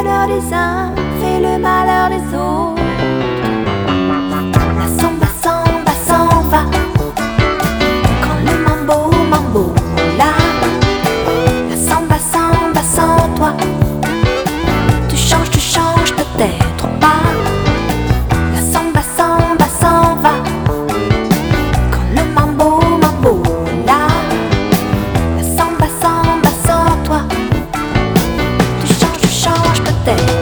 bonheur des uns fait le malheur des autres. La samba, samba s'en va quand le mambo, mambo là. La samba, samba sans toi. Tu changes peut-être pas. La samba, samba s'en va quand le mambo, mambo là. La samba, samba sans toi. Tu changes peut-être.